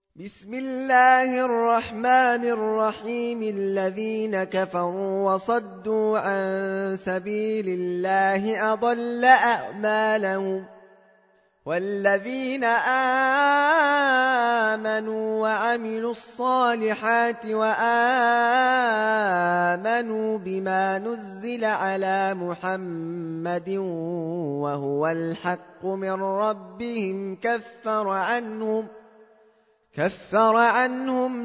بسم الله الرحمن الرحيم. الذين كفروا وصدوا عن سبيل الله أضل أعمالهم، والذين آمنوا وعملوا الصالحات وآمنوا بما نزل على محمد وهو الحق من ربهم كفر عنهم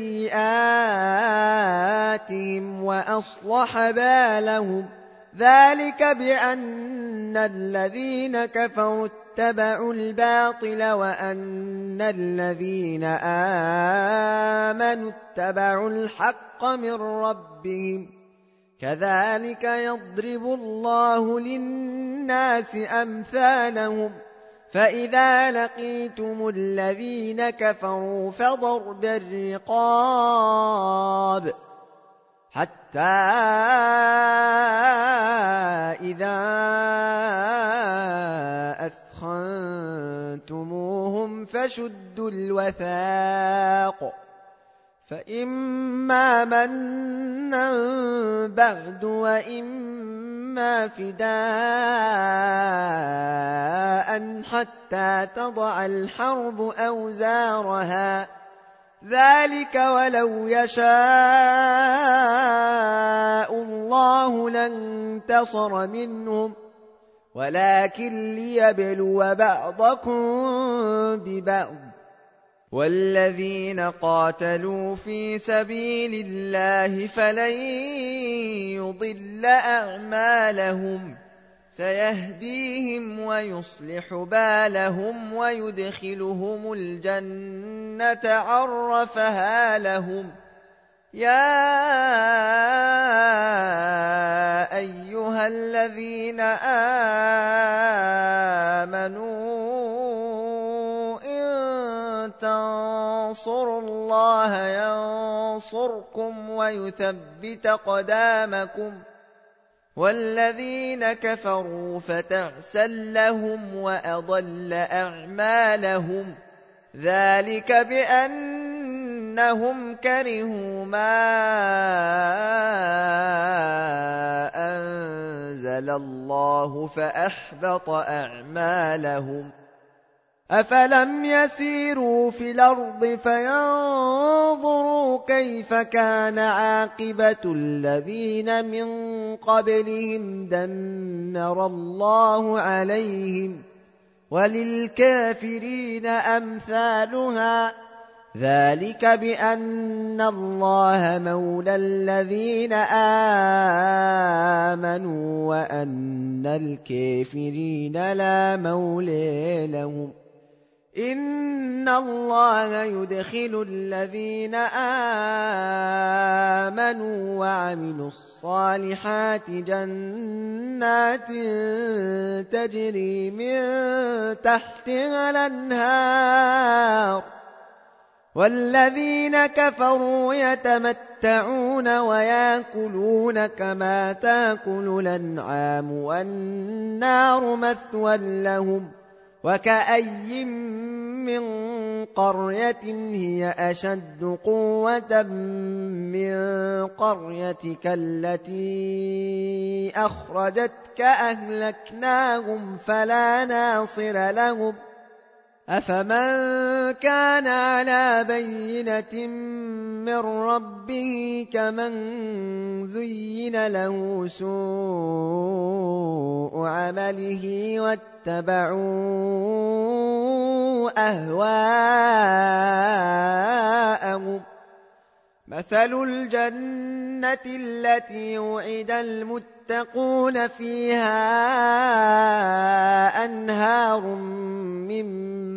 سيئاتهم وأصلح بالهم. ذلك بأن الذين كفروا اتبعوا الباطل وأن الذين آمنوا اتبعوا الحق من ربهم. كذلك يضرب الله للناس أمثالهم. فإذا لقيتم الذين كفروا فضرب الرقاب حتى إذا أثخنتموهم فشدوا الوثاق، فإما منا بعد وإما فداء حتى تضع الحرب أوزارها. ذلك ولو يشاء الله لانتصر منهم، ولكن ليبلو بعضكم ببعض. والذين قاتلوا في سبيل الله فلن يضل أعمالهم، سيهديهم ويصلح بالهم ويدخلهم الجنة عرفها لهم. يا أيها الذين آمنوا تنصروا الله ينصركم ويثبت قدامكم. والذين كفروا فتعسا لهم وأضل أعمالهم. ذلك بأنهم كرهوا ما أنزل الله فأحبط أعمالهم. أفلم يسيروا في الأرض فينظروا كيف كان عاقبة الذين من قبلهم دمر الله عليهم، وللكافرين أمثالها. ذلك بأن الله مولى الذين آمنوا وأن الكافرين لا مولى لهم. إن الله يدخل الذين آمنوا وعملوا الصالحات جنات تجري من تحتها الأنهار، والذين كفروا يتمتعون ويأكلون كما تأكل الأنعام والنار مثوى لهم. وكأي من قرية هي أشد قوة من قريتك التي أخرجتك أهلكناهم فلا ناصر لهم. أفمن كان على بينة من ربه كمن زين له سوء عمله واتبعوا أهواءهم. مثل الجنة التي وعد المتقون فيها أنهار من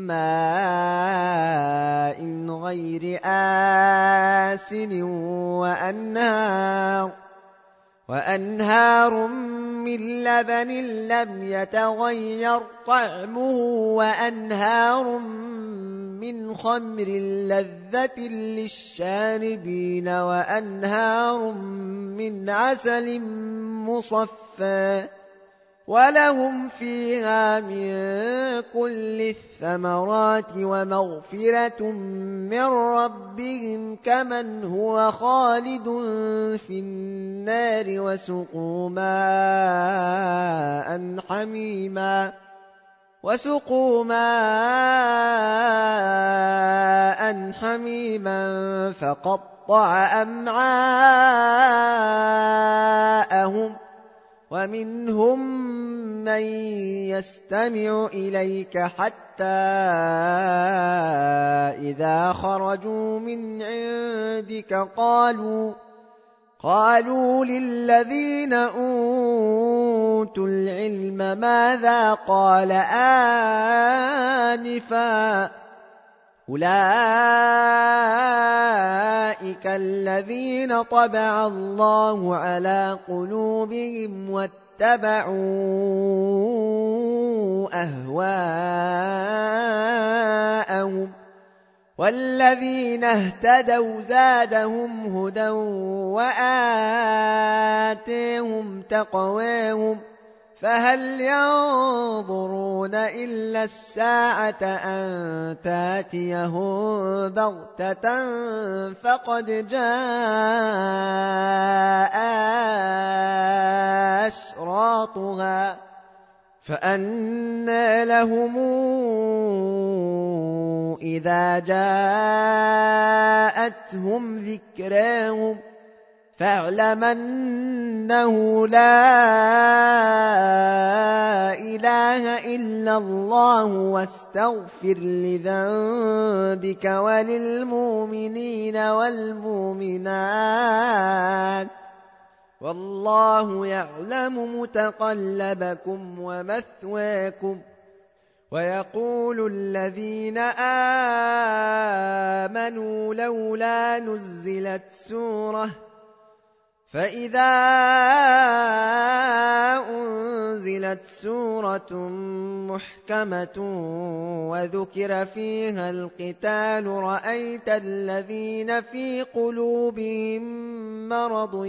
ماء غير آسن وأنهار من لبن لم يتغير طعمه وأنهار من خمر لذة للشاربين وأنهار من عسل مصفى ولهم فيها من كل الثمرات ومغفرة من ربهم كمن هو خالد في النار وسقوا ماء حميما فقطع أمعاءهم ومنهم من يستمع إليك حتى إذا خرجوا من عندك قالوا للذين أوتوا العلم ماذا قال آنفا أولئك الذين طبع الله على قلوبهم واتبعوا أهواءهم والذين اهتدوا زادهم هدى وآتيهم تقواهم فهل ينظرون إلا الساعة أن تاتيهم بغتة فقد جاء أشراطها فأنى لهم إذا جاءتهم ذكراهم فاعلم أنه لا إله إلا الله واستغفر لذنبك وللمؤمنين والمؤمنات والله يعلم متقلبكم ومثواكم ويقول الذين آمنوا لولا نزلت سورة فإذا أنزلت سورة محكمة وذكر فيها القتال رأيت الذين في قلوبهم مرض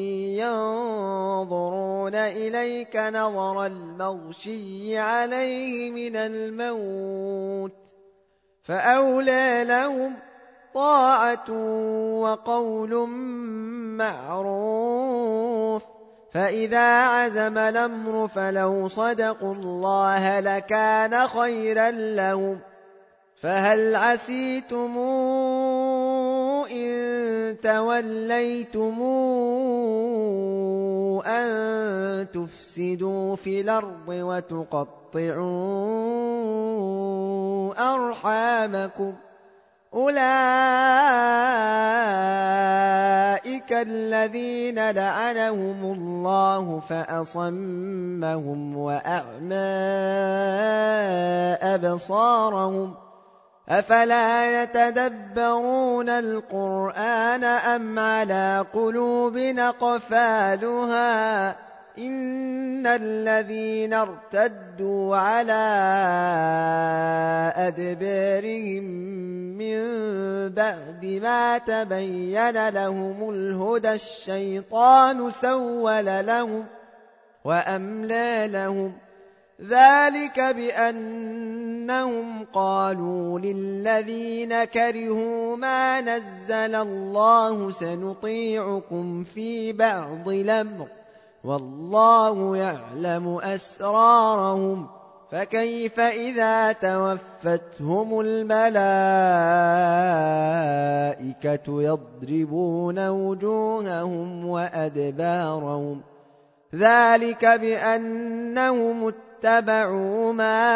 ينظرون إليك نظر المغشي عليه من الموت فأولى لهم طاعة وقول معروف فإذا عزم الأمر فلو صدقوا الله لكان خيرا لهم فهل عسيتم إن توليتم أن تفسدوا في الأرض وتقطعوا أرحامكم أولئك الذين لعنهم الله فأصمهم وأعمى أبصارهم أفلا يتدبرون القرآن أم على قلوب أقفالها إن الذين ارتدوا على أدبارهم من بعد ما تبين لهم الهدى الشيطان سول لهم وأملى لهم ذلك بأنهم قالوا للذين كرهوا ما نزل الله سنطيعكم في بعض الأمر والله يعلم أسرارهم فكيف إذا توفتهم الملائكة يضربون وجوههم وأدبارهم ذلك بأنهم اتبعوا ما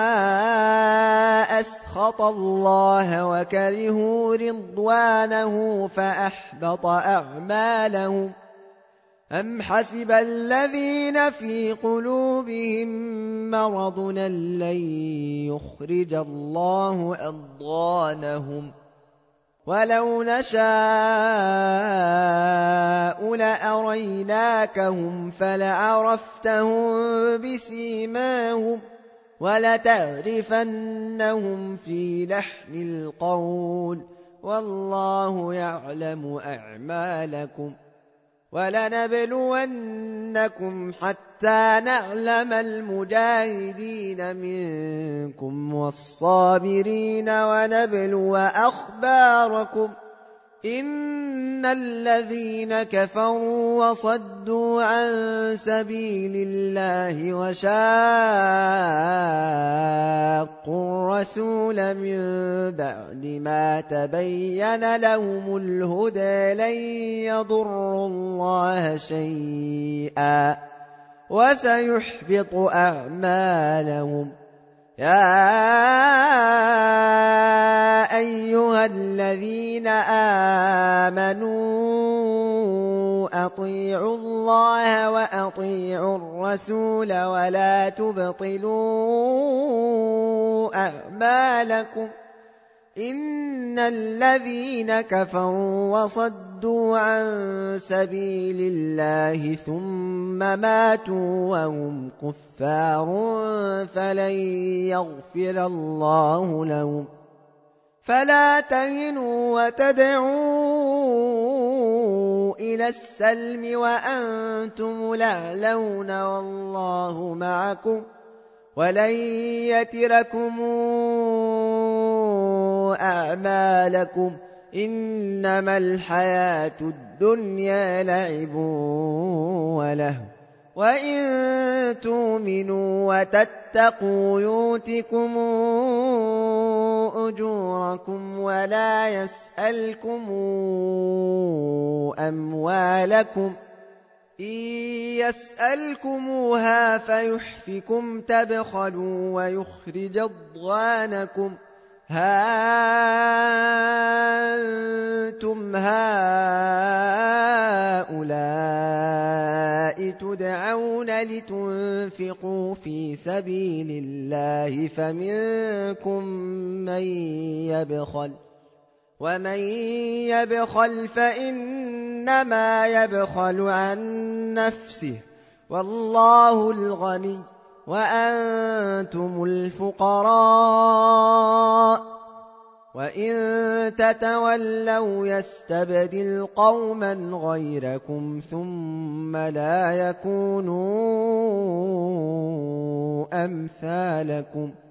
أسخط الله وكرهوا رضوانه فأحبط أعمالهم أم حسب الذين في قلوبهم مرض لن يخرج الله أضغانهم ولو نشاء لأريناكهم فلعرفتهم بسيماهم ولتعرفنهم في لحن القول والله يعلم أعمالكم ولنبلونكم حتى حتى نعلم المجاهدين منكم والصابرين ونبلو أخباركم إن الذين كفروا وصدوا عن سبيل الله وشاقوا الرسول من بعد ما تبين لهم الهدى لن يضروا الله شيئا وسيحبط أعمالهم يا أيها الذين آمنوا أطيعوا الله وأطيعوا الرسول ولا تبطلوا أعمالكم إن الذين كفروا وصدوا عن سبيل الله ثم ماتوا وهم كفار فلن يغفر الله لهم فلا تهنوا وتدعوا إلى السلم وأنتم الأعلون والله معكم ولن يتركم أعمالكم إنما الحياة الدنيا لعب ولهو وإن تؤمنوا وتتقوا يؤتكم أجوركم ولا يسألكم أموالكم إن يسألكموها فيحفكم تبخلوا ويخرج أضغانكم ها أنتم هؤلاء تدعون لتنفقوا في سبيل الله فمنكم من يبخل ومن يبخل فإنما يبخل عن نفسه والله الغني وأنتم الفقراء وإن تتولوا يستبدل قوما غيركم ثم لا يكونوا أمثالكم